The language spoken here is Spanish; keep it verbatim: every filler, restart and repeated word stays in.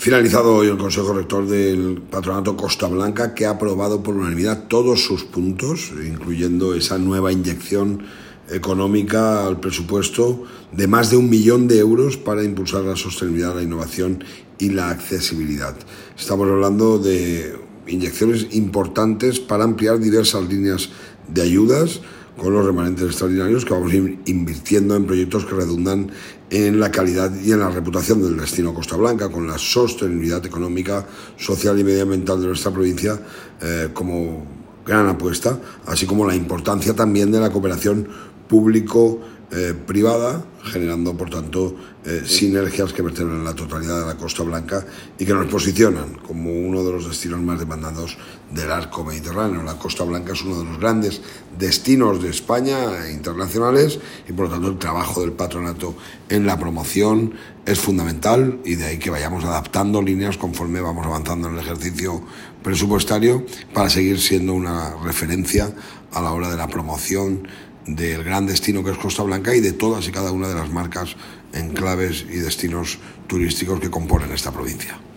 Finalizado hoy el Consejo Rector del Patronato Costa Blanca, que ha aprobado por unanimidad todos sus puntos, incluyendo esa nueva inyección económica al presupuesto de más de un millón de euros para impulsar la sostenibilidad, la innovación y la accesibilidad. Estamos hablando de inyecciones importantes para ampliar diversas líneas de ayudas con los remanentes extraordinarios que vamos a ir invirtiendo en proyectos que redundan en la calidad y en la reputación del destino Costa Blanca, con la sostenibilidad económica, social y medioambiental de nuestra provincia eh, como gran apuesta, así como la importancia también de la cooperación público-privada, eh, generando, por tanto, eh, sinergias que vertebran la totalidad de la Costa Blanca y que nos posicionan como uno de los destinos más demandados del arco mediterráneo. La Costa Blanca es uno de los grandes destinos de España e internacionales y, por lo tanto, el trabajo del patronato en la promoción es fundamental, y de ahí que vayamos adaptando líneas conforme vamos avanzando en el ejercicio presupuestario para seguir siendo una referencia a la hora de la promoción del gran destino que es Costa Blanca y de todas y cada una de las marcas, enclaves y destinos turísticos que componen esta provincia.